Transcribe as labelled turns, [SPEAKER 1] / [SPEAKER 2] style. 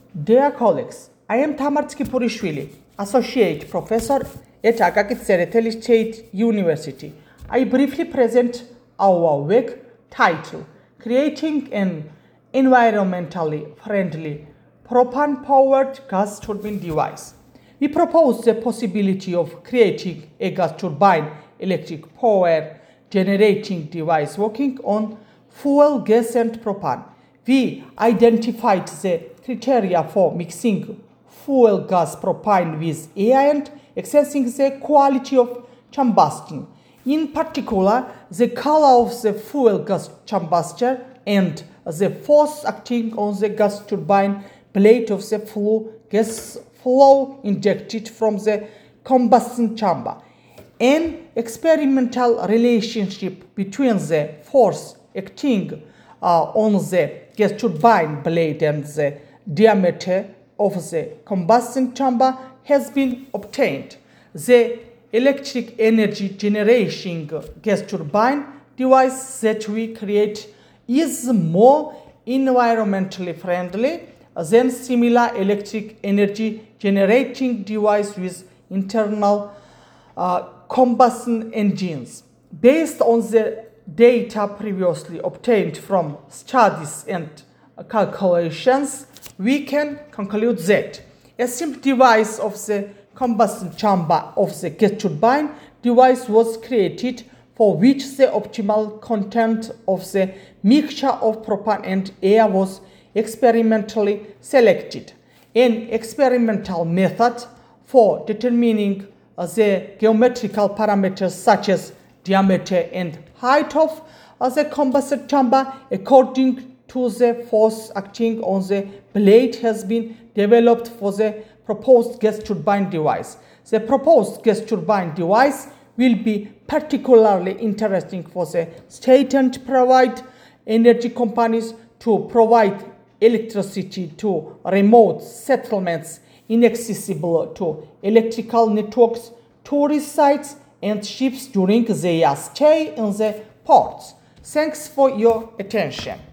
[SPEAKER 1] Dear colleagues, I am Tamar Tskipurishvili, Associate Professor at Akaki Tsereteli State University. I briefly present our work titled Creating an Environmentally Friendly Propane-Powered Gas Turbine Device. We propose the possibility of creating a gas turbine electric power generating device working on fuel, gas, and propane. We identified the criteria for mixing fuel, gas, propane with air and assessing the quality of combustion. In particular, the color of the fuel gas combustor and the force acting on the gas turbine blade of the gas flow injected from the combustion chamber. An experimental relationship between the force acting on the gas turbine blade and the diameter of the combustion chamber has been obtained. The electric energy generating gas turbine device that we create is more environmentally friendly than similar electric energy generating device with internal combustion engines. Based on the data previously obtained from studies and calculations, we can conclude that a simple device of the combustion chamber of the gas turbine device was created for which the optimal content of the mixture of propane and air was experimentally selected. An experimental method for determining the geometrical parameters such as diameter and height of the combustion chamber according to the force acting on the blade has been developed for the proposed gas turbine device. The proposed gas turbine device will be particularly interesting for the state and private energy companies to provide electricity to remote settlements inaccessible to electrical networks, tourist sites, and ships during their stay in the ports. Thanks for your attention.